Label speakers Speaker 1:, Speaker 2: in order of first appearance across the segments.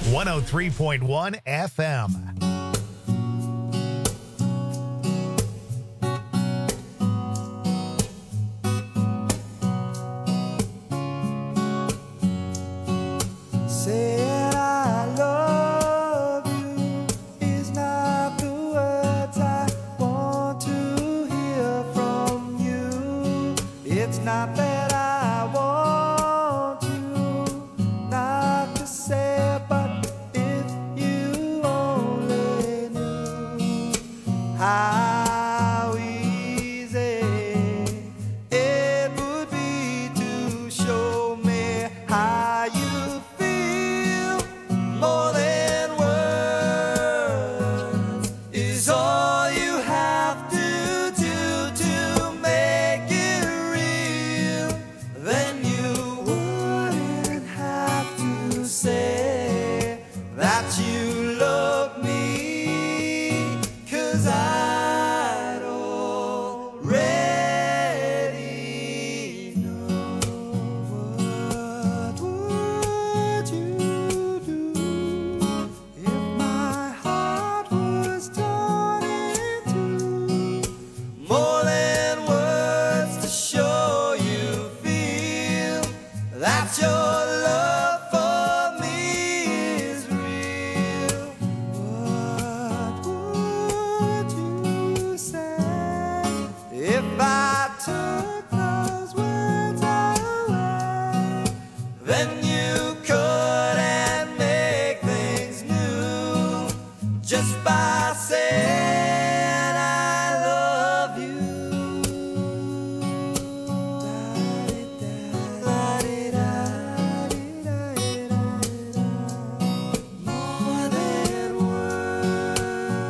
Speaker 1: 103.1 FM.
Speaker 2: Saying I love you is not the words I want to hear from you. It's not that I want you not to say it, but if you only knew how easy it would be to show me how you feel. More than words is all you have to do to make it real. Then you wouldn't have to say that you love me, 'cause I'd already know. What would you do if my heart was torn in two? More than words to show you feel that your love for me is real. What would you say if I took those words away? Then you couldn't make things new just by saying I love you. More than words.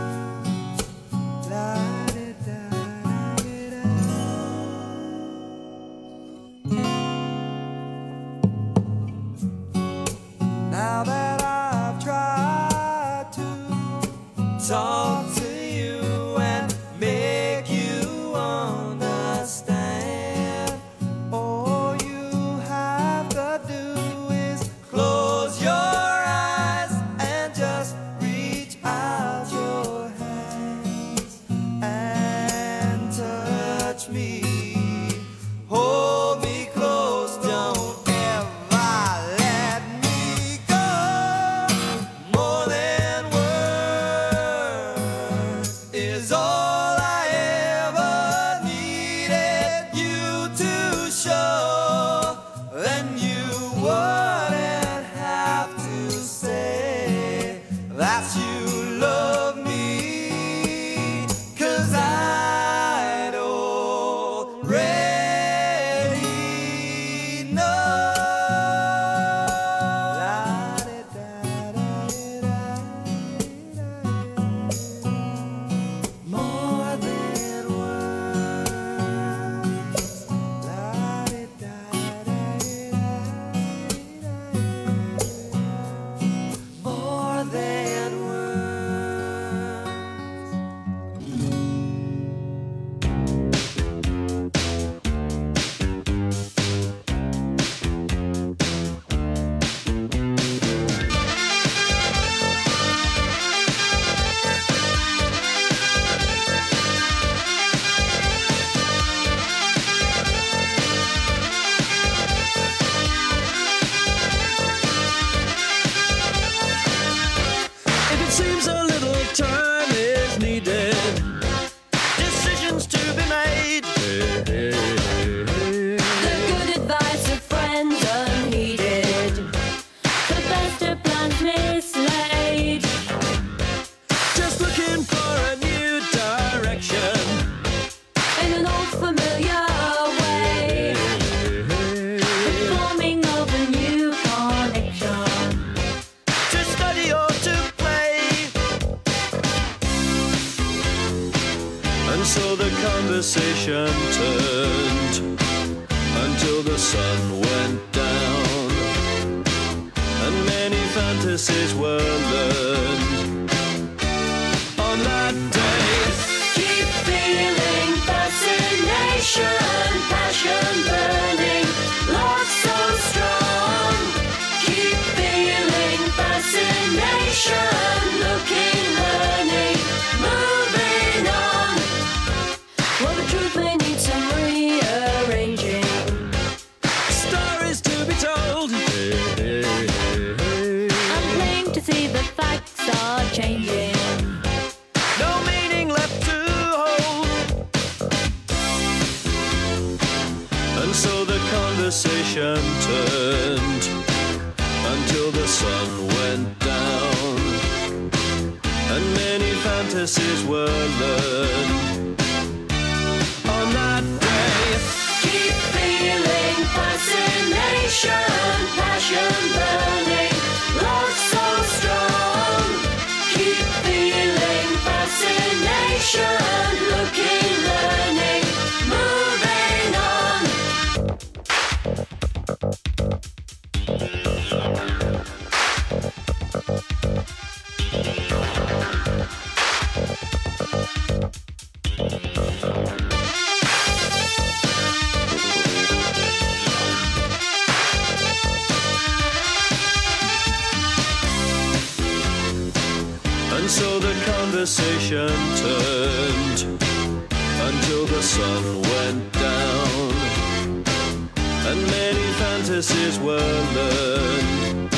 Speaker 2: Now that I've tried to talk to you and make you understand, all you have to do is close your eyes and just reach out your hands and touch me. Hold me close, don't ever let me go. More than words is all I ever needed you to show. Then you wouldn't have to say that you love me, 'cause I'd already know. More than words. More than words.
Speaker 3: If it seems a little time is needed, decisions to be made.
Speaker 4: The good advice of friends unheeded, the best of plans mislaid.
Speaker 3: Just looking for a new direction.
Speaker 4: In an old familiar way, the forming of a new connection.
Speaker 3: To study or to play. And so the conversation turned until the sun went down, and many fantasies were learned on that day.
Speaker 4: Keep feeling fascination, passion burning, love so strong. Keep feeling fascination. looking, learning, moving on. Well, the truth may need some rearranging.
Speaker 3: Stories to be told.
Speaker 4: I'm plain to see the facts are changing.
Speaker 3: No meaning left to hold. And so the conversation turned until the sun went down, and many fantasies were learned on that day.
Speaker 4: Keep feeling fascination, passion burning, love so strong. Keep feeling fascination, looking, learning, moving on.
Speaker 3: And so the conversation turned until the sun went down, and many fantasies were learned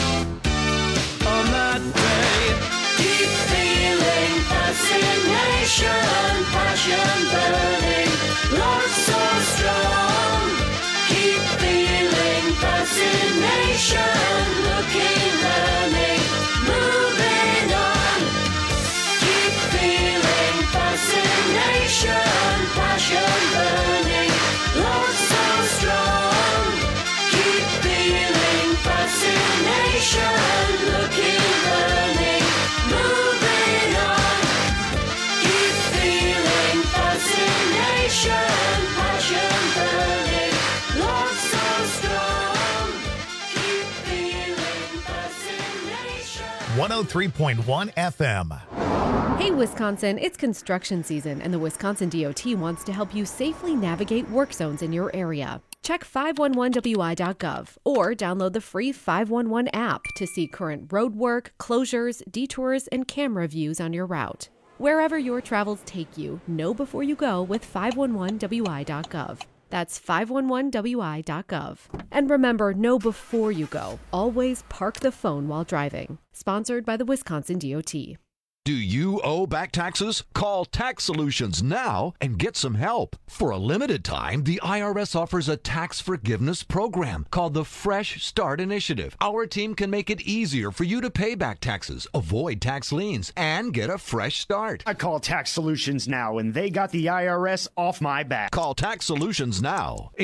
Speaker 3: on that day.
Speaker 4: Keep feeling fascination, passion burning, love so strong. Keep feeling fascination, looking, learning, moving on. Keep feeling fascination, passion burning, love so strong. Keep feeling fascination, looking, learning, moving on. Keep feeling fascination, passion burning, love so strong. Keep feeling fascination.
Speaker 1: 103.1 FM.
Speaker 5: Hey, Wisconsin, it's construction season, and the Wisconsin DOT wants to help you safely navigate work zones in your area. Check 511wi.gov or download the free 511 app to see current road work, closures, detours, and camera views on your route. Wherever your travels take you, know before you go with 511wi.gov. That's 511wi.gov. And remember, know before you go. Always park the phone while driving. Sponsored by the Wisconsin DOT.
Speaker 6: Do you owe back taxes? Call Tax Solutions now and get some help. For a limited time, the IRS offers a tax forgiveness program called the Fresh Start Initiative. Our team can make it easier for you to pay back taxes, avoid tax liens, and get a fresh start.
Speaker 7: I call Tax Solutions now, and they got the IRS off my back.
Speaker 6: Call Tax Solutions now.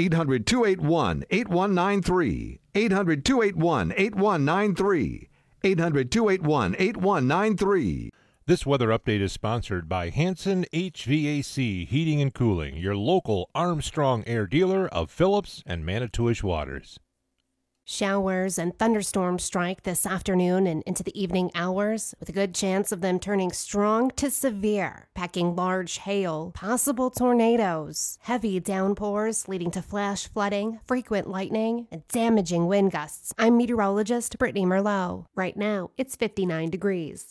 Speaker 6: 800-281-8193. 800-281-8193. 800-281-8193.
Speaker 8: This weather update is sponsored by Hanson HVAC Heating and Cooling, your local Armstrong Air dealer of Phillips and Manitowish Waters.
Speaker 9: Showers and thunderstorms strike this afternoon and into the evening hours, with a good chance of them turning strong to severe, packing large hail, possible tornadoes, heavy downpours leading to flash flooding, frequent lightning, and damaging wind gusts. I'm meteorologist Brittany Merlot. Right now, it's 59 degrees.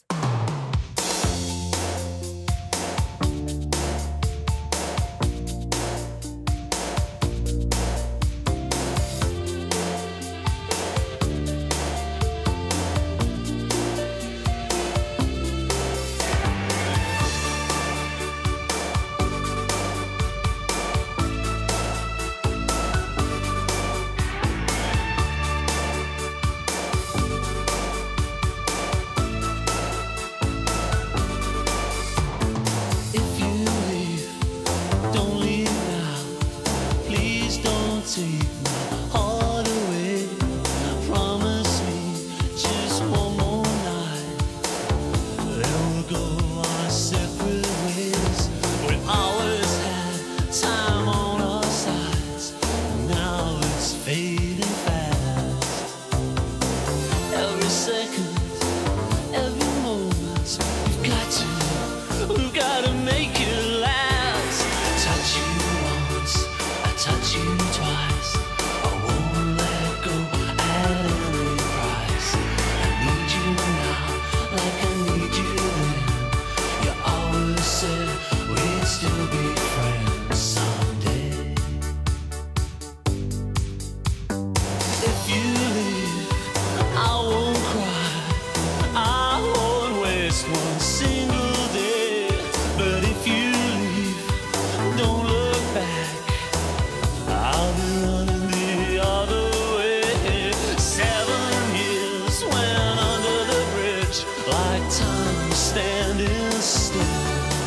Speaker 3: time standing still.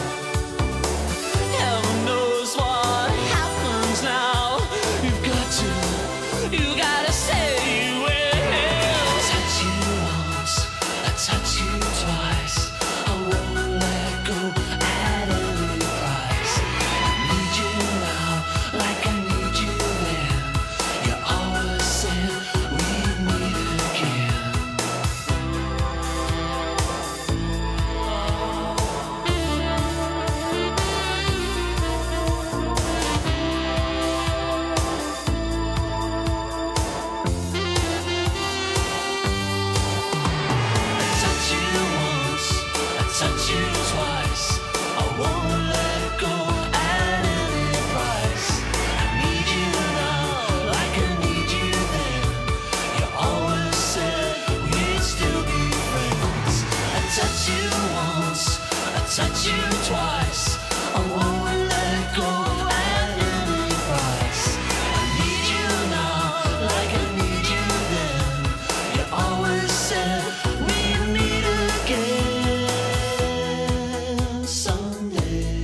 Speaker 3: Heaven knows what happens now. You gotta say you will. Touch you once, I touch you twice. I won't let go at any price. I need you now, like I need you then. You always said we'd meet again. Touch you once, I touch you twice. I won't let go at any price. I need you now, like I need you then. You always said we'd still be friends. I touch you once, I touch you twice. I won't let go at any price. I need you now, like I need you then. You always said we'd meet again someday.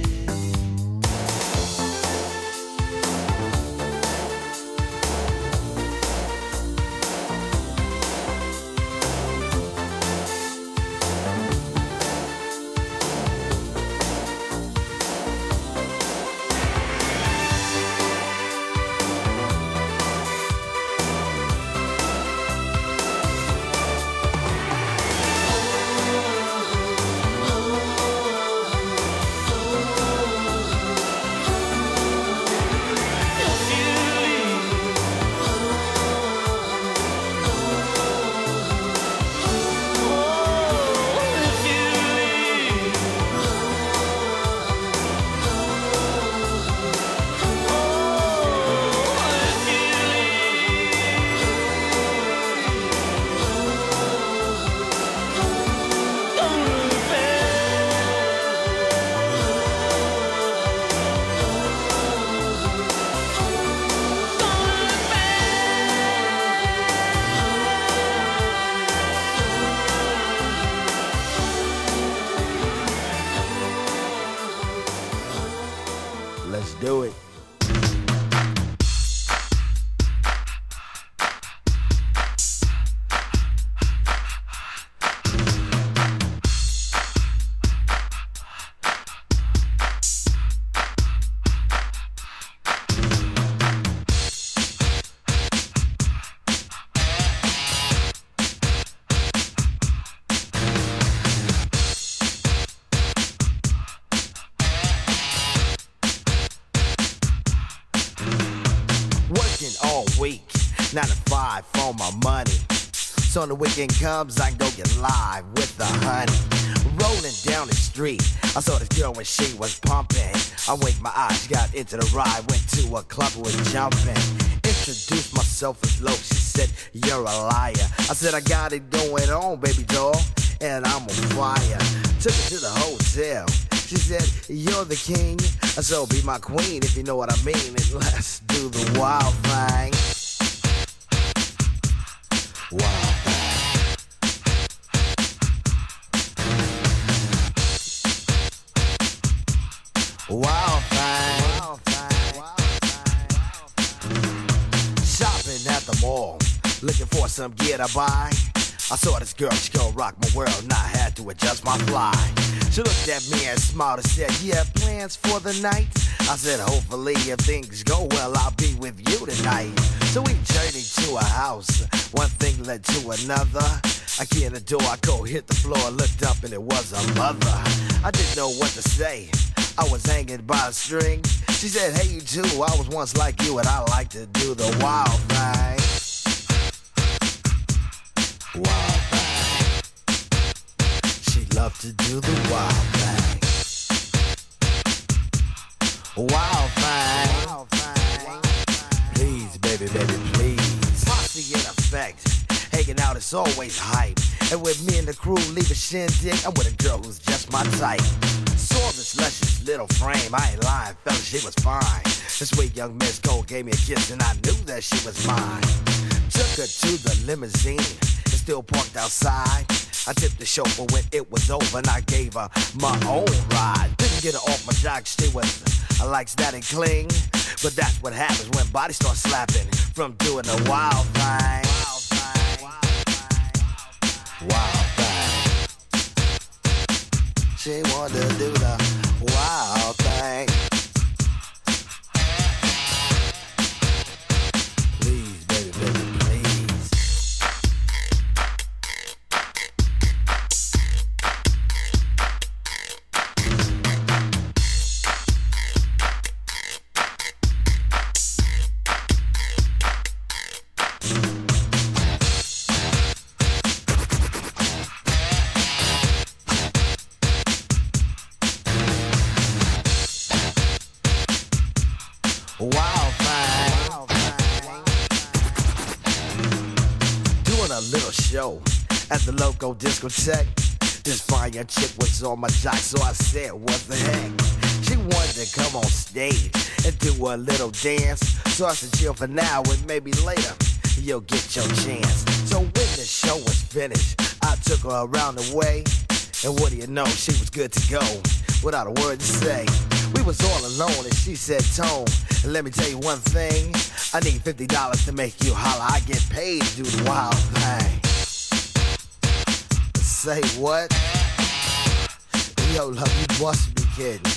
Speaker 10: Let's do it. Working all week, 9 to 5 for my money. So when the weekend comes, I can go get live with the honey. Rolling down the street, I saw this girl when she was pumping. I winked my eyes, got into the ride, went to a club and was jumping. Introduced myself as low, she said, you're a liar. I said, I got it going on, baby doll, and I'm on fire. Took her to the hotel. She said, you're the king, so be my queen if you know what I mean. And let's do the wild thing. Wild thing. Wild thing. Wild thing. Shopping at the mall, looking for some gear to buy. I saw this girl, she gon' rock my world, and I had to adjust my fly. She looked at me and smiled and said, you have plans for the night? I said, hopefully if things go well, I'll be with you tonight. So we journeyed to a house, one thing led to another. I key in the door, I go hit the floor, looked up and it was a mother. I didn't know what to say, I was hanging by a string. She said, hey you too, I was once like you and I like to do the wild thing. Wild thing. She loved to do the wild thing. Wild thing. Wild thing. Please, baby, baby, please. Posse in effect. Hanging out is always hype. And with me and the crew leave a shindig, I'm with a girl who's just my type. Saw this luscious little frame, I ain't lying, fella, she was fine. This sweet young Miss Cole gave me a kiss and I knew that she was mine. Took her to the limousine, it's still parked outside. I tipped the chauffeur when it was over and I gave her my own ride. Didn't get her off my jock, she was like static cling. But that's what happens when bodies start slapping from doing a wild thing. Wild thing. She wanted to do the wild thing. Please, baby, baby, please. Wild thing. Doing a little show at the local discotheque. This fine young chick was on my jock, so I said, what the heck? She wanted to come on stage and do a little dance. So I said, chill for now and maybe later you'll get your chance. So when the show was finished, I took her around the way. And what do you know, she was good to go without a word to say. We was all alone and she said, Tone, let me tell you one thing. I need $50 to make you holler. I get paid to do the wild thing. Say what? Yo, love, you must be kidding.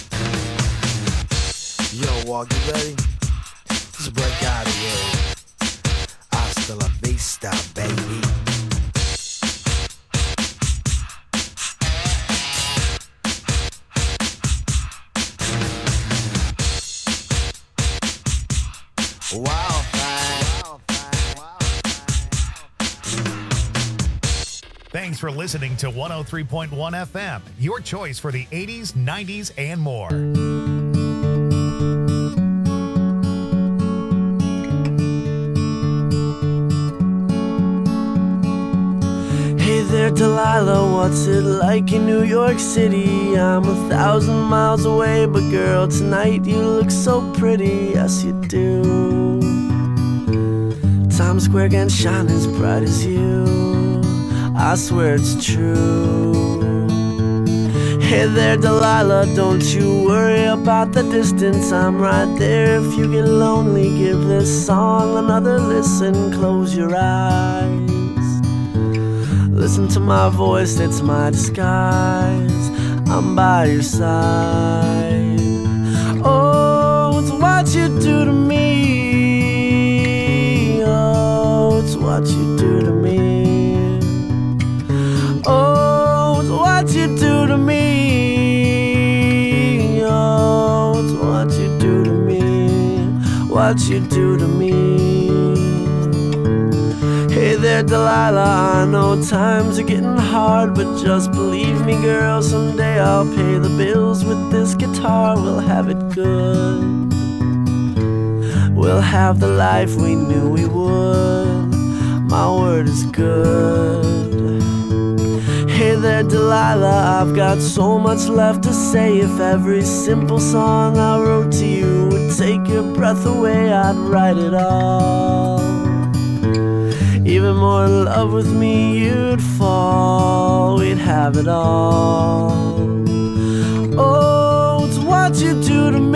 Speaker 10: Yo, Walk, you ready? Let's break out of here. Hasta la vista, baby. Wild thing.
Speaker 1: Thanks for listening to 103.1 FM, your choice for the 80s, 90s, and more.
Speaker 2: Hey there, Delilah, what's it like in New York City? I'm 1,000 miles away, but girl, tonight you look so pretty, yes you do. Times Square can shine as bright as you, I swear it's true. Hey there, Delilah, don't you worry about the distance, I'm right there. If you get lonely, give this song another listen, close your eyes. Listen to my voice, it's my disguise. I'm by your side. Oh, it's what you do to me. Oh, it's what you do to me. Oh, it's what you do to me. Oh, it's what you do to me. What you do to me. Hey there, Delilah, I know times are getting hard, but just believe me, girl, someday I'll pay the bills with this guitar. We'll have it good. We'll have the life we knew we would. My word is good. Hey there, Delilah, I've got so much left to say. If every simple song I wrote to you would take your breath away, I'd write it all. Even more in love with me, you'd fall. We'd have it all. Oh, it's what you do to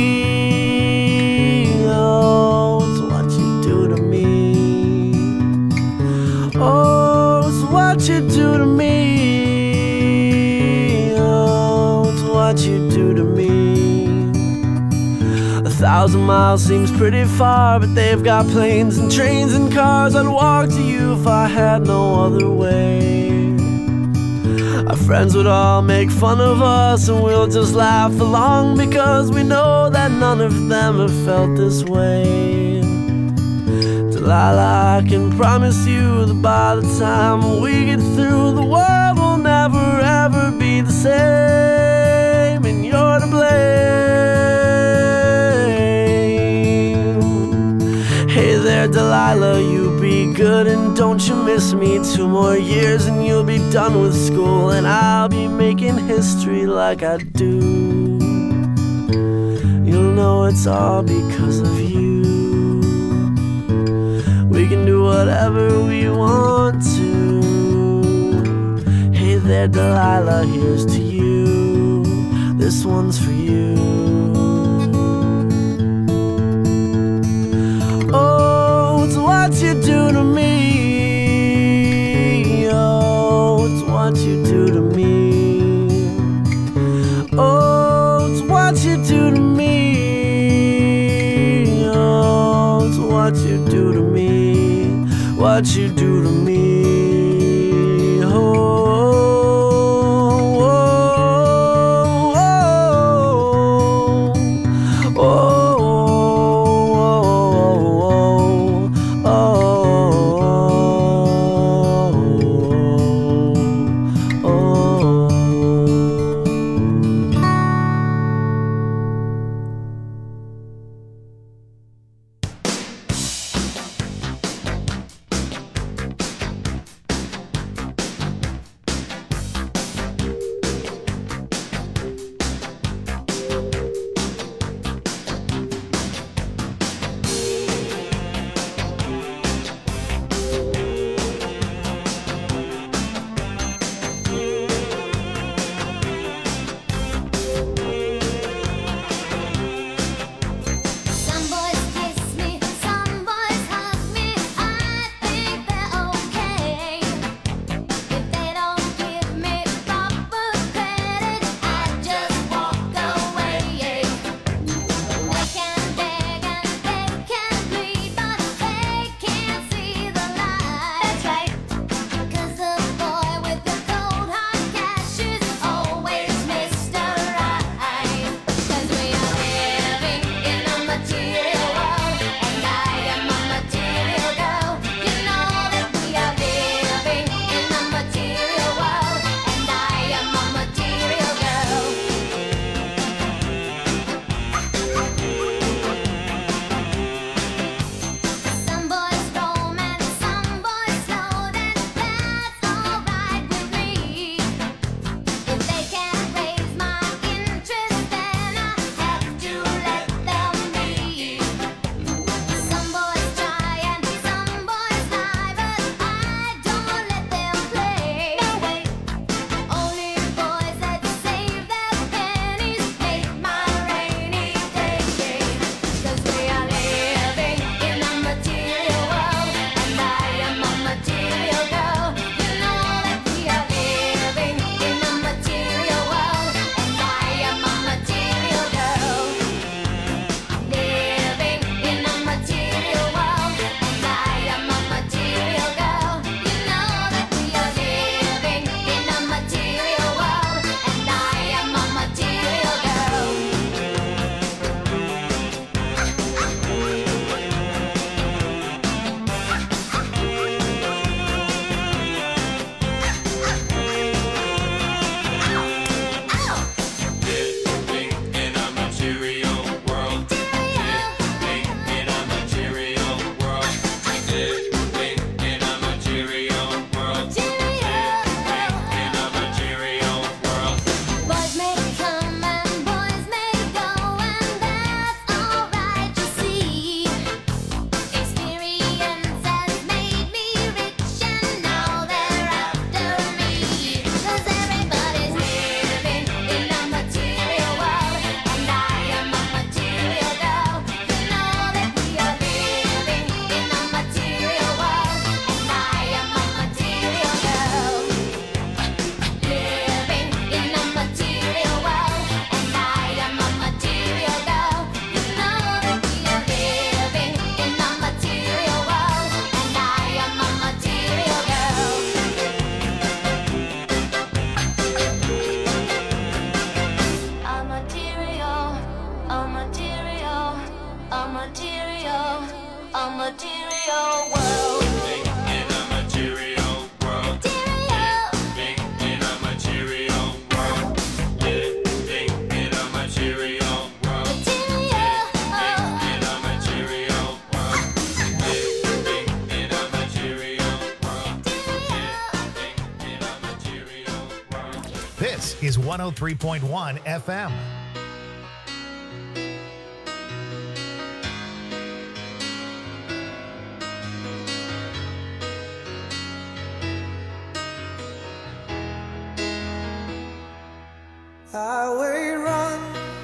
Speaker 2: me. Oh, it's what you do to me. Oh, it's what you do to me. Oh, it's what you do to me. 1,000 miles seems pretty far, but they've got planes and trains and cars. I'd walk to you if I had no other way. Our friends would all make fun of us, and we'll just laugh along, because we know that none of them have felt this way. Delilah, I can promise you that by the time we get through, the world will never ever be the same, and you're to blame. Hey there, Delilah, you be good and don't you miss me. 2 more years and you'll be done with school, and I'll be making history like I do. You'll know it's all because of you. We can do whatever we want to. there, Delilah, here's to you. This one's for you. Oh, it's what you do to me. Oh, it's what you do to me. Oh, it's what you do to me. Oh, it's what you do to me. What you do to me. Oh.
Speaker 1: This is 103.1 FM.
Speaker 11: highway run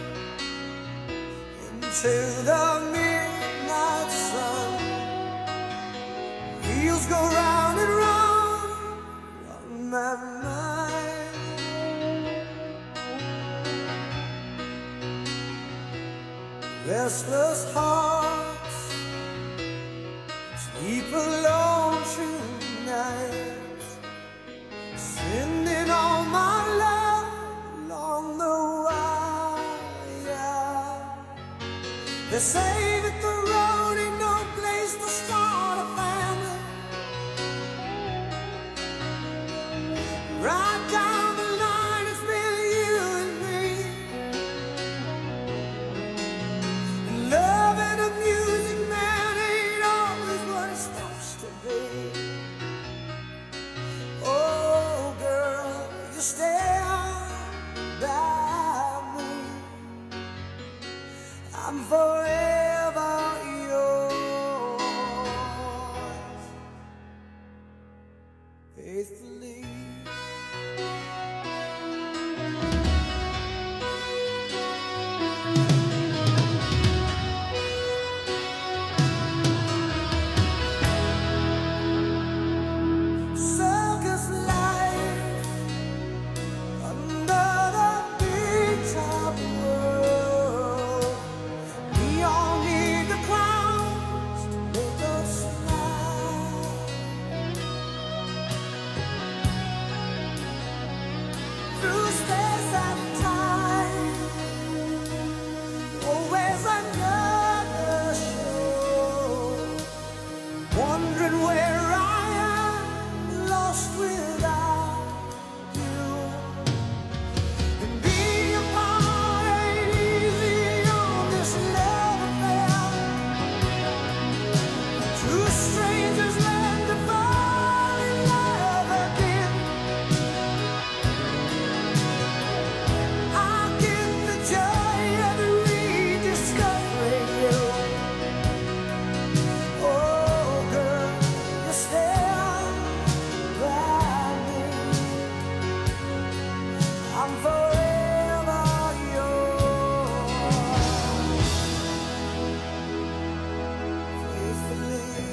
Speaker 11: into the midnight sun. Wheels go round and round on my mind. Restless hearts sleep alone tonight, sending all my love along the wire. They say that the road ain't no place to start a family. Right down the line, it's been you and me. And love and a music man ain't always what it's supposed to be. Oh, girl, you stand by me. I'm forever yours, faithfully. Circus life under the big top world. We all need the clowns to make us smile. Through space and time, always another show. Wondering where I am, lost without you. And being apart ain't easy on this love affair. Two strangers learn to fall in love again. I get the joy of rediscovering you. Oh, girl, you stand by me. I'm forever yours, faithfully.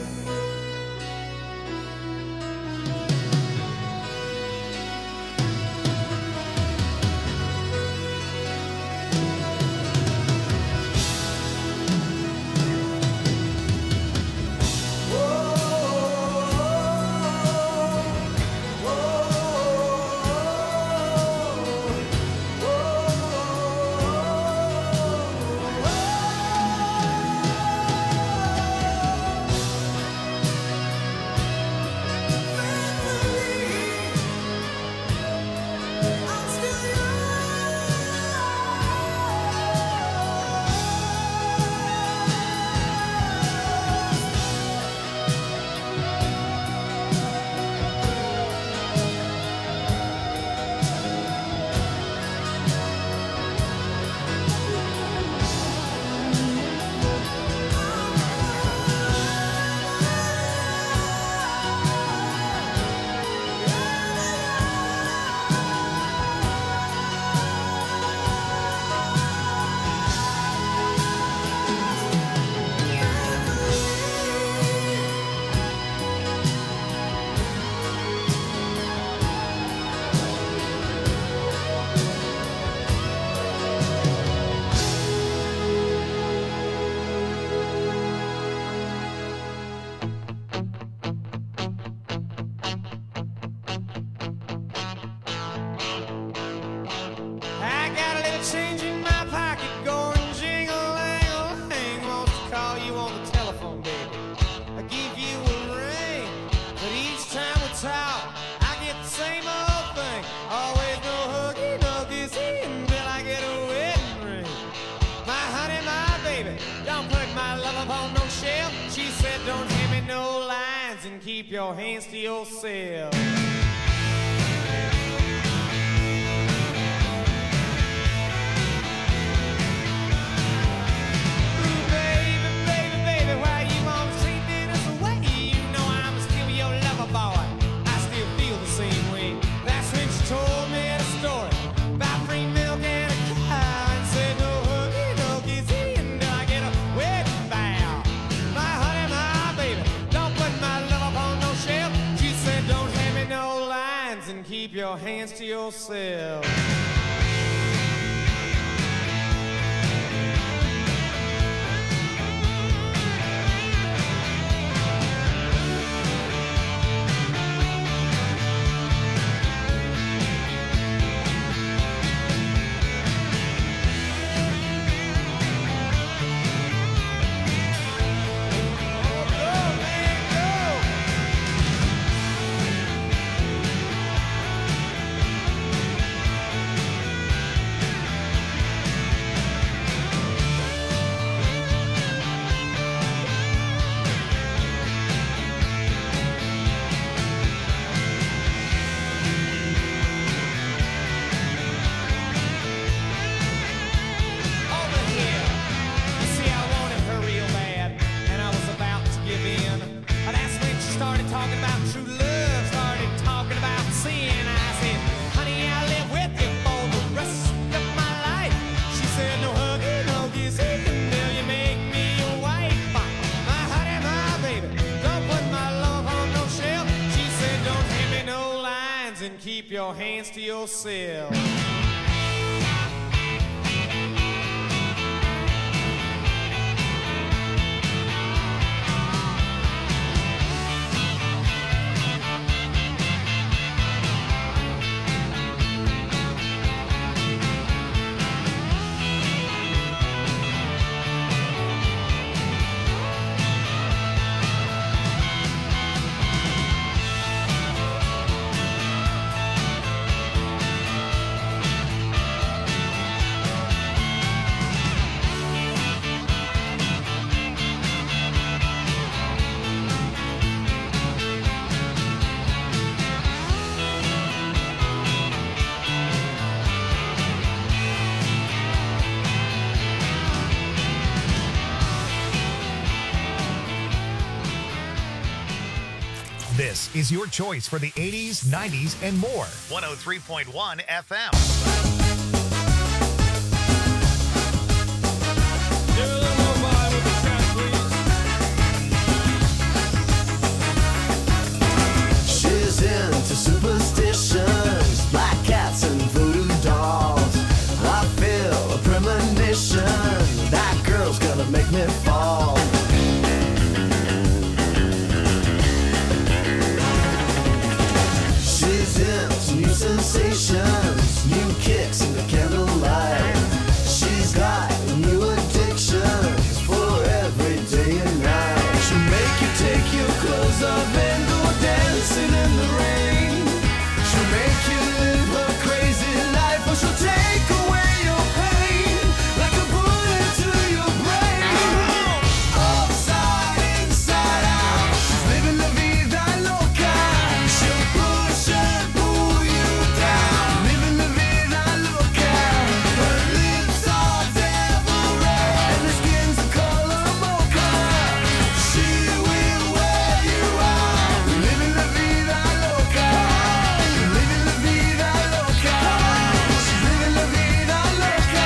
Speaker 11: I'm still I got a little change in my pocket going jingle-lang-a-lang. Wants to call you on the telephone, baby. I give you a ring, but each time we talk, I get the same old thing. Always no huggy, no kissy until I get a wedding ring. My honey, my baby, don't put my love upon no shelf. She said, don't hand me no lines and keep your hands to yourself. Baby, baby, baby, why you always treating us away? You know I'm still your lover boy. I still feel the same way. That's when she told me the story about free milk to yourself. Keep your hands to yourself.
Speaker 1: This is your choice for the 80s, 90s, and more. 103.1 FM.
Speaker 2: She's into superstitions, black cats and voodoo dolls. I feel a premonition, that girl's gonna make me fall. She's into new sensations, new kicks in the candlelight. She's got new addictions for every day and night. She'll make you take your clothes off and go dancing in the rain. She'll make you live her crazy life, or she'll take away your pain like a bullet to your brain. Upside, inside out, she's living la vida loca. She'll push and pull you down, living la vida loca. Her lips are devil red and her skin's the color mocha. She will wear you out, living la vida loca, living la vida loca. She's living la vida loca.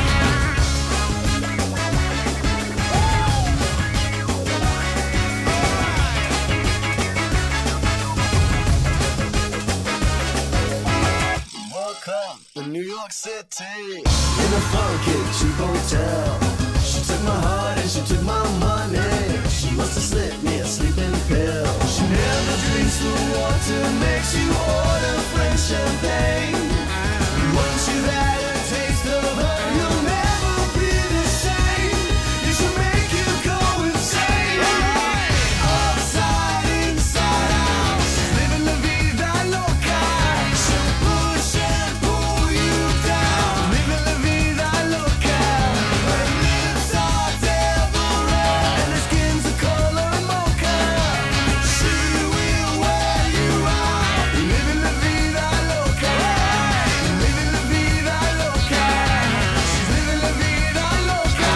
Speaker 2: Welcome to New York City, in a funky cheap hotel. She took my heart and she took my money. She must have slipped me a sleeping pill. She never drinks the water, makes you order French champagne. Once you've had a taste of her, you'll never be the same. You should make you go insane. Upside, inside out, she's living la vida loca. She'll push and pull you down, living la vida loca. Her lips are devil red and her skin's the color mocha. She will wear you out, living la vida loca, living la vida loca. She's living la vida loca.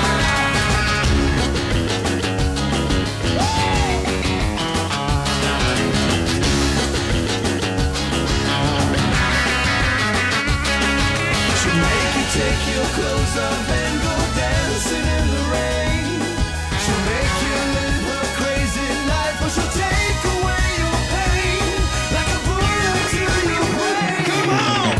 Speaker 2: She'll make you take your clothes off and go dancing in the rain. She'll make you live her crazy life, or she'll take away your pain like a bullet to your brain. Come on!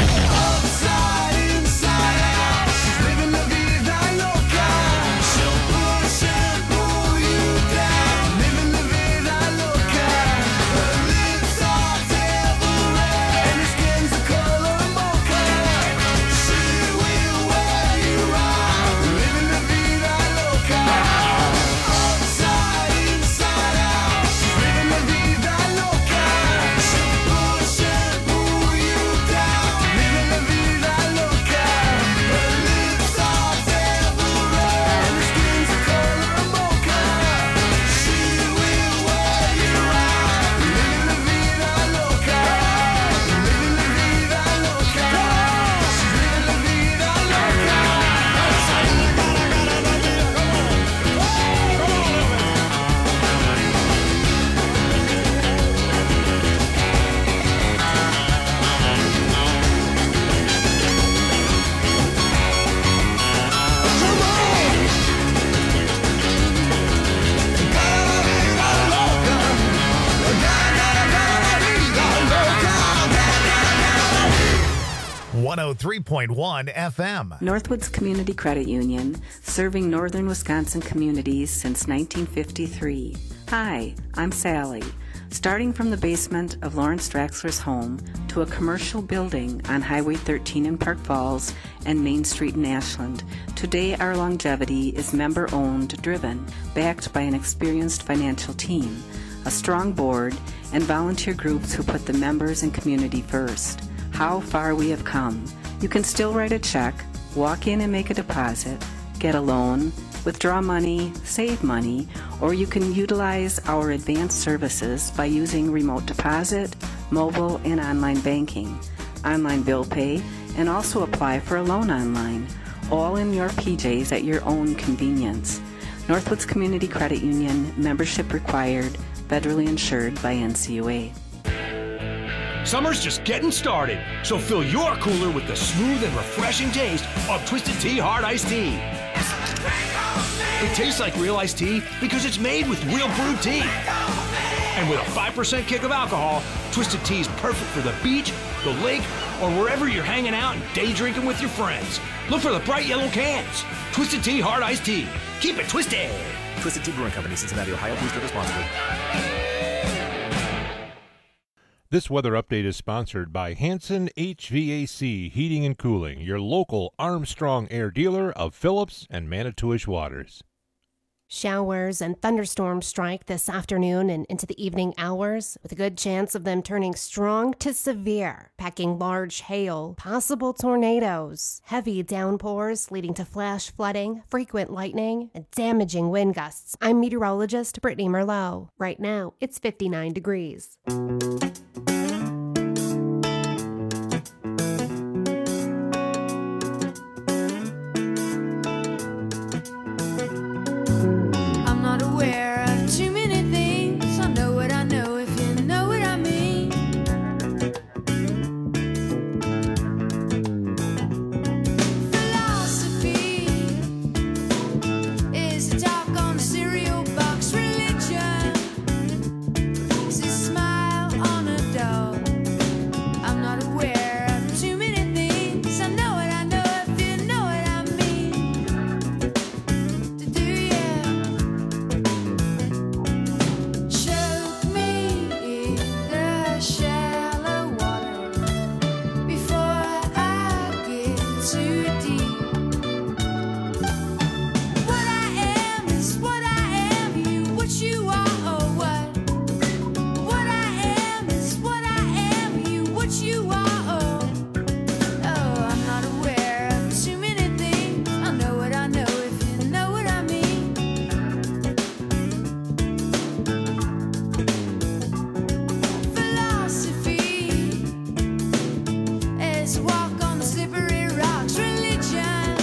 Speaker 1: 103.1 FM.
Speaker 12: Northwoods Community Credit Union, serving northern Wisconsin communities since 1953. Hi, I'm Sally. Starting from the basement of Lawrence Draxler's home to a commercial building on Highway 13 in Park Falls and Main Street in Ashland, today our longevity is member-owned, driven, backed by an experienced financial team, a strong board, and volunteer groups who put the members and community first. How far we have come. You can still write a check, walk in and make a deposit, get a loan, withdraw money, save money, or you can utilize our advanced services by using remote deposit, mobile, and online banking, online bill pay, and also apply for a loan online, all in your PJs at your own convenience. Northwoods Community Credit Union, membership required, federally insured by NCUA.
Speaker 13: Summer's just getting started, so fill your cooler with the smooth and refreshing taste of Twisted Tea Hard Iced Tea. It tastes like real iced tea because it's made with real brewed tea. And with a 5% kick of alcohol, Twisted Tea is perfect for the beach, the lake, or wherever you're hanging out and day drinking with your friends. Look for the bright yellow cans. Twisted Tea Hard Iced Tea. Keep it twisted.
Speaker 14: Twisted Tea Brewing Company, Cincinnati, Ohio. Please drink responsibly.
Speaker 8: This weather update is sponsored by Hanson HVAC Heating and Cooling, your local Armstrong Air dealer of Phillips and Manitowish Waters.
Speaker 9: Showers and thunderstorms strike this afternoon and into the evening hours, with a good chance of them turning strong to severe, packing large hail, possible tornadoes, heavy downpours leading to flash flooding, frequent lightning, and damaging wind gusts. I'm meteorologist Brittany Merlot. Right now, it's 59 degrees.
Speaker 3: Walk on the slippery rocks, religion.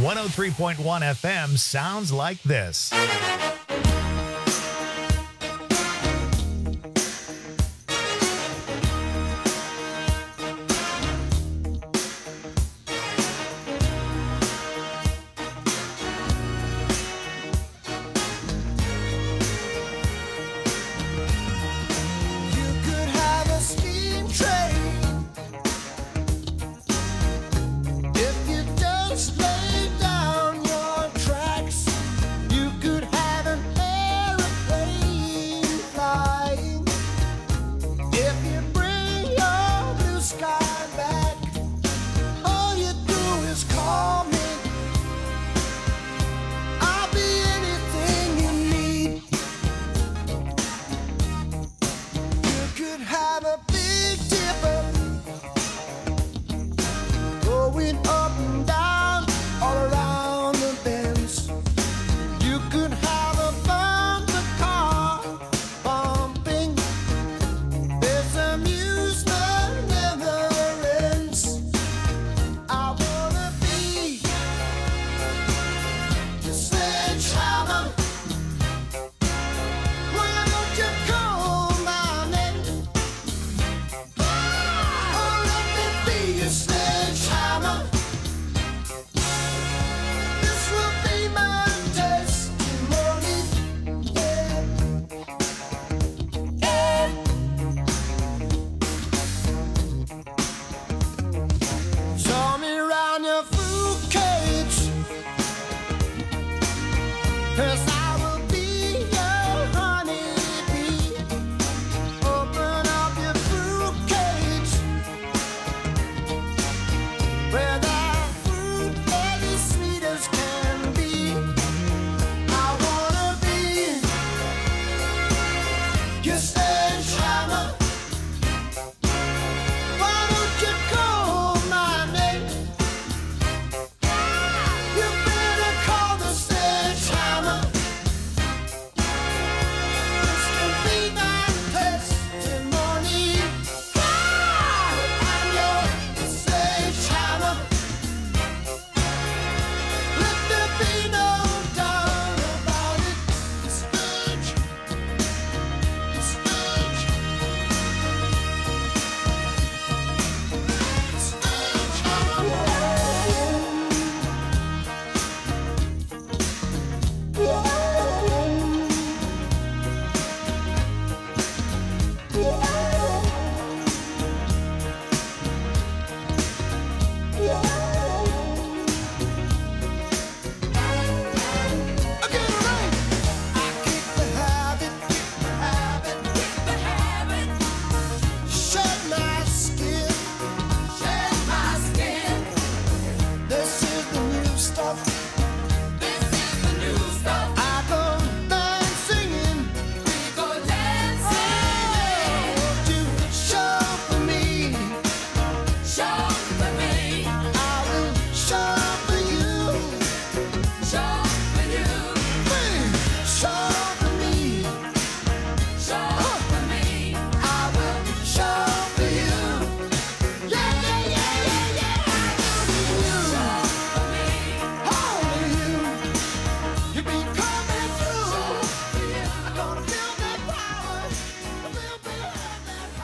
Speaker 1: 103.1 FM sounds like this.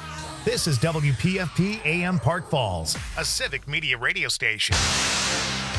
Speaker 1: This is WPFP AM Park Falls, a civic media radio station.